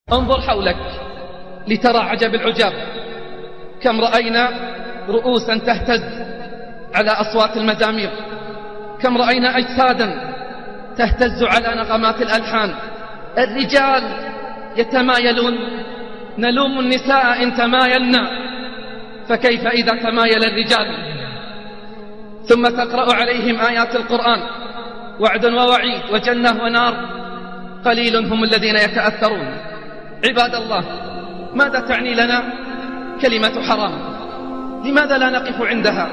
انظر حولك لترى عجب العجاب. كم رأينا رؤوسا تهتز على أصوات المزامير، كم رأينا أجسادا تهتز على نغمات الألحان. الرجال يتمايلون، نلوم النساء إن تمايلنا، فكيف إذا تمايل الرجال؟ ثم تقرأ عليهم آيات القرآن، وعد ووعيد وجنة ونار، قليل هم الذين يتأثرون. عباد الله، ماذا تعني لنا كلمة حرام؟ لماذا لا نقف عندها؟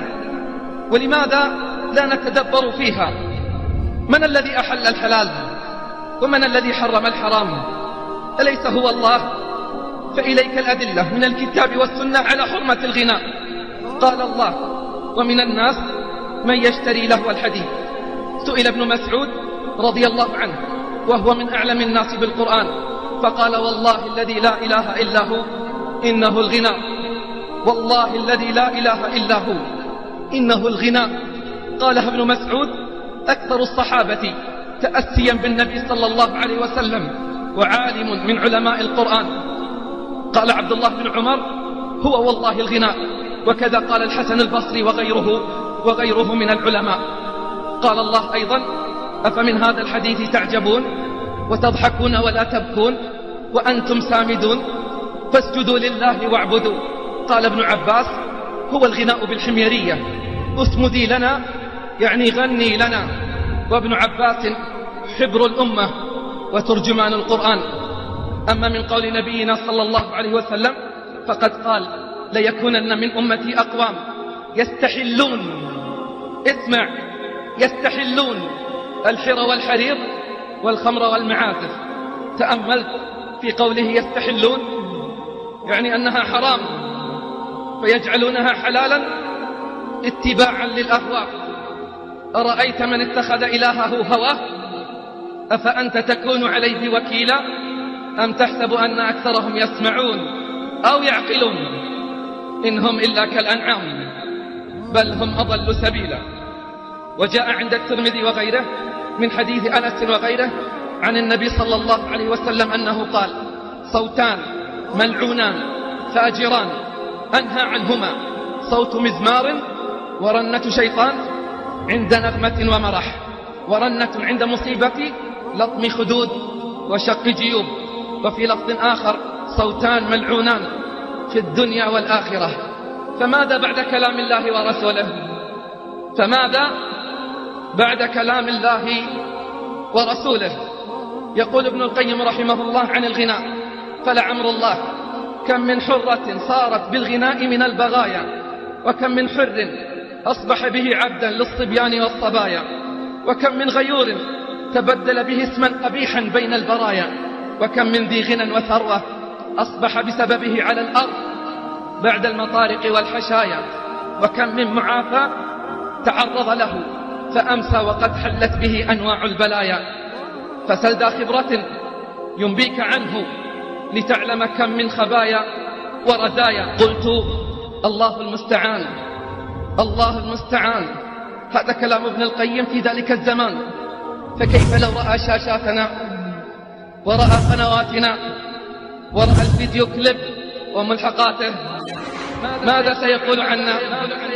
ولماذا لا نتدبر فيها؟ من الذي أحل الحلال؟ ومن الذي حرم الحرام؟ أليس هو الله؟ فإليك الأدلة من الكتاب والسنة على حرمة الغناء. قال الله: ومن الناس من يشتري لهو الحديث. سئل ابن مسعود رضي الله عنه وهو من أعلم الناس بالقرآن، فقال: والله الذي لا إله إلا هو إنه الغناء، والله الذي لا إله إلا هو إنه الغناء. قالها ابن مسعود أكثر الصحابة تأسيا بالنبي صلى الله عليه وسلم، وعالم من علماء القرآن. قال عبد الله بن عمر: هو والله الغناء. وكذا قال الحسن البصري وغيره من العلماء. قال الله أيضا: أفمن هذا الحديث تعجبون وتضحكون ولا تبكون وأنتم سامدون فاسجدوا لله واعبدوا. قال ابن عباس: هو الغناء بالحميرية، اسمدي لنا يعني غني لنا. وابن عباس حبر الأمة وترجمان القرآن. أما من قول نبينا صلى الله عليه وسلم فقد قال: ليكونن من أمتي أقوام يستحلون، اسمع، يستحلون الحر والحرير والخمر والمعازف. تأملت في قوله يستحلون، يعني أنها حرام فيجعلونها حلالا اتباعا للأهواء. أرأيت من اتخذ إلهه هواه أفأنت تكون عليه وكيلا أم تحسب أن أكثرهم يسمعون أو يعقلون إن هم إلا كالأنعام بل هم أضل سبيلا. وجاء عند الترمذي وغيره من حديث أنس وغيره عن النبي صلى الله عليه وسلم أنه قال: صوتان ملعونان فاجران أنهى عنهما، صوت مزمار ورنة شيطان عند نغمة ومرح، ورنة عند مصيبة لطم خدود وشق جيوب. وفي لفظ آخر: صوتان ملعونان في الدنيا والآخرة. فماذا بعد كلام الله ورسوله؟ فماذا بعد كلام الله ورسوله؟ يقول ابن القيم رحمه الله عن الغناء: فلعمر الله كم من حرة صارت بالغناء من البغايا، وكم من حر أصبح به عبدا للصبيان والصبايا، وكم من غيور تبدل به اسما قبيحا بين البرايا، وكم من ذي غنى وثروة أصبح بسببه على الأرض بعد المطارق والحشايا، وكم من معافى تعرض له فأمسى وقد حلت به أنواع البلايا. فسل ذا خبرة ينبيك عنه لتعلم كم من خبايا ورزايا. قلت: الله المستعان، الله المستعان. هذا كلام ابن القيم في ذلك الزمان. فكيف لو رأى شاشاتنا ورأى قنواتنا ورأى الفيديو كليب وملحقاته، ماذا سيقول عنا؟